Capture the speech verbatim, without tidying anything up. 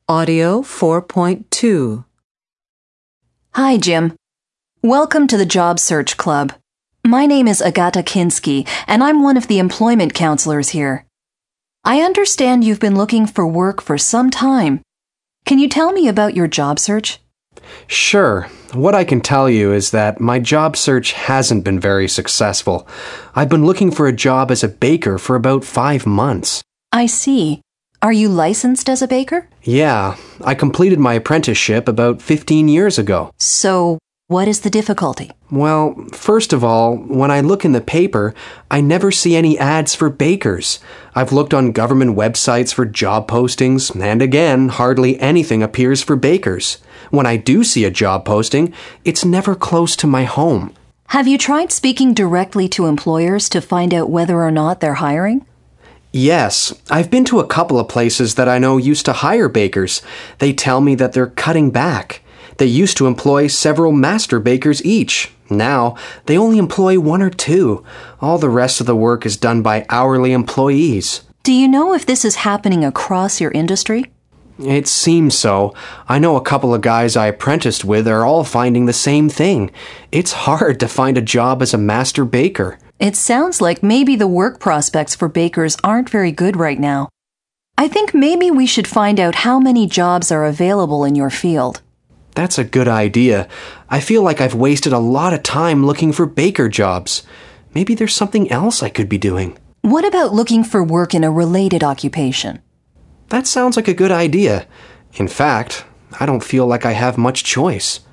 Audio four point two. Hi, Jim. Welcome to the Job Search Club. My name is Agata Kinsky, and I'm one of the employment counselors here. I understand you've been looking for work for some time. Can you tell me about your job search? Sure. What I can tell you is that my job search hasn't been very successful. I've been looking for a job as a baker for about five months. I see. Are you licensed as a baker? Yeah, I completed my apprenticeship about fifteen years ago. So, what is the difficulty? Well, first of all, when I look in the paper, I never see any ads for bakers. I've looked on government websites for job postings, and again, hardly anything appears for bakers. When I do see a job posting, it's never close to my home. Have you tried speaking directly to employers to find out whether or not they're hiring? Yes, I've been to a couple of places that I know used to hire bakers. They tell me that they're cutting back. They used to employ several master bakers each. Now, they only employ one or two. All the rest of the work is done by hourly employees. Do you know if this is happening across your industry? It seems so. I know a couple of guys I apprenticed with are all finding the same thing. It's hard to find a job as a master baker. It sounds like maybe the work prospects for bakers aren't very good right now. I think maybe we should find out how many jobs are available in your field. That's a good idea. I feel like I've wasted a lot of time looking for baker jobs. Maybe there's something else I could be doing. What about looking for work in a related occupation? That sounds like a good idea. In fact, I don't feel like I have much choice.